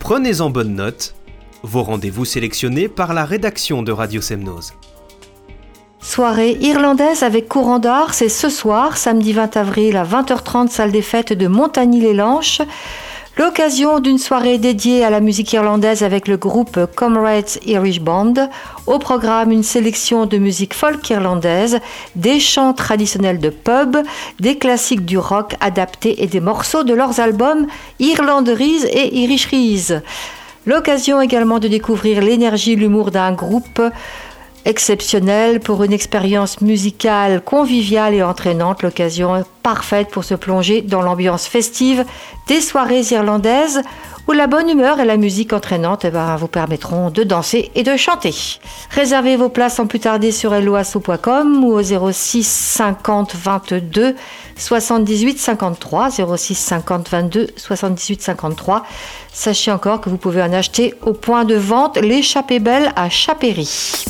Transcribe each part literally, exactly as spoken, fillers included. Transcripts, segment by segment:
Prenez-en bonne note, vos rendez-vous sélectionnés par la rédaction de Radio Semnose. Soirée irlandaise avec courant d'art, c'est ce soir, samedi vingt avril à vingt heures trente, salle des fêtes de Montagny-les-Lanches. L'occasion d'une soirée dédiée à la musique irlandaise avec le groupe Comrades Irish Band. Au programme, une sélection de musique folk irlandaise, des chants traditionnels de pub, des classiques du rock adaptés et des morceaux de leurs albums Irlanderies et Irisheries. L'occasion également de découvrir l'énergie, l'humour d'un groupe exceptionnel pour une expérience musicale conviviale et entraînante. L'occasion parfaite pour se plonger dans l'ambiance festive des soirées irlandaises où la bonne humeur et la musique entraînante eh ben, vous permettront de danser et de chanter. Réservez vos places sans plus tarder sur helloasso point com ou au zéro six cinquante vingt-deux soixante-dix-huit cinquante-trois, zéro six cinquante vingt-deux soixante-dix-huit cinquante-trois. Sachez encore que vous pouvez en acheter au point de vente L'Échappée Belle à Chapéry.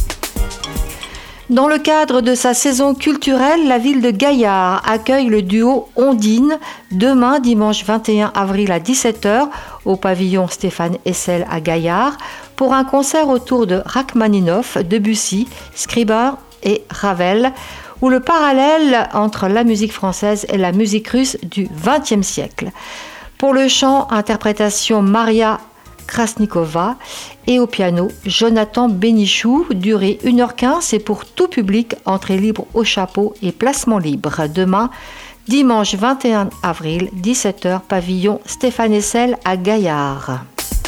Dans le cadre de sa saison culturelle, la ville de Gaillard accueille le duo Ondine demain, dimanche vingt et un avril à dix-sept heures, au pavillon Stéphane Hessel à Gaillard, pour un concert autour de Rachmaninoff, Debussy, Scriabin et Ravel, où le parallèle entre la musique française et la musique russe du vingtième siècle. Pour le chant, interprétation Maria Krasnikova et au piano Jonathan Bénichou, durée une heure quinze et pour tout public, entrée libre au chapeau et placement libre. Demain, dimanche vingt et un avril, dix-sept heures, pavillon Stéphane Hessel à Gaillard.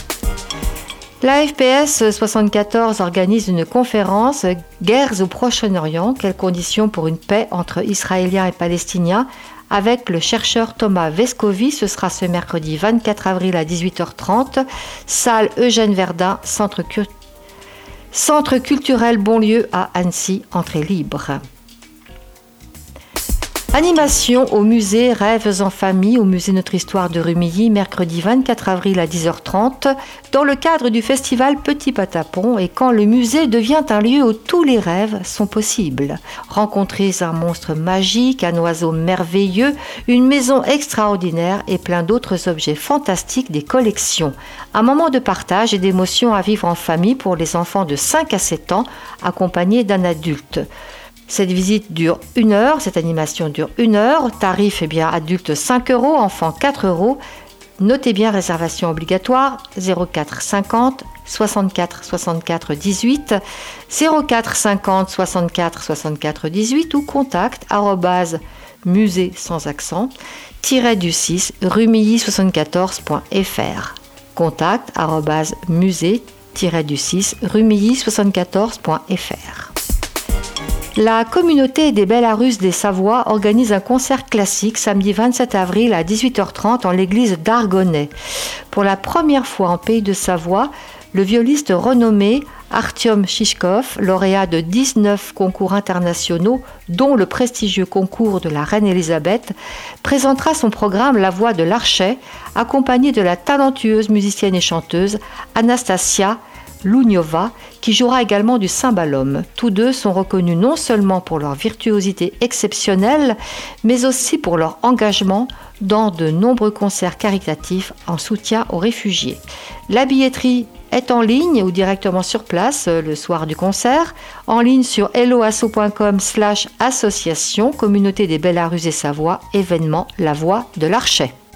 La F P S soixante-quatorze organise une conférence « Guerres au Proche-Orient, quelles conditions pour une paix entre Israéliens et Palestiniens ?» avec le chercheur Thomas Vescovi. Ce sera ce mercredi vingt-quatre avril à dix-huit heures trente, salle Eugène Verdun, centre, cu- centre culturel Bonlieu à Annecy, entrée libre. Animation au musée Rêves en famille, au musée Notre Histoire de Rumilly, mercredi vingt-quatre avril à dix heures trente, dans le cadre du festival Petit Patapon et quand le musée devient un lieu où tous les rêves sont possibles. Rencontrez un monstre magique, un oiseau merveilleux, une maison extraordinaire et plein d'autres objets fantastiques des collections. Un moment de partage et d'émotion à vivre en famille pour les enfants de cinq à sept ans, accompagnés d'un adulte. Cette visite dure une heure, cette animation dure une heure. Tarif, eh bien, adulte cinq euros, enfant quatre euros. Notez bien, réservation obligatoire, zéro quatre cinquante soixante-quatre soixante-quatre dix-huit, zéro quatre cinquante soixante-quatre soixante-quatre dix-huit ou contact arobase musée sans accent, tiret du six, rumilly soixante-quatorze point f r. Contact arobase musée tiret du six, rumilly soixante-quatorze point f r. La communauté des Belarus des Savoies organise un concert classique samedi vingt-sept avril à dix-huit heures trente en l'église d'Argonnet. Pour la première fois en Pays de Savoie, le violiste renommé Artyom Shishkov, lauréat de dix-neuf concours internationaux, dont le prestigieux concours de la Reine Elisabeth, présentera son programme La Voix de l'Archet, accompagné de la talentueuse musicienne et chanteuse Anastasia Louniova, qui jouera également du cymbalum. Tous deux sont reconnus non seulement pour leur virtuosité exceptionnelle, mais aussi pour leur engagement dans de nombreux concerts caritatifs en soutien aux réfugiés. La billetterie est en ligne ou directement sur place le soir du concert, en ligne sur helloasso point com slash association communauté des Belarus et Savoie, événement La Voix de l'Archet.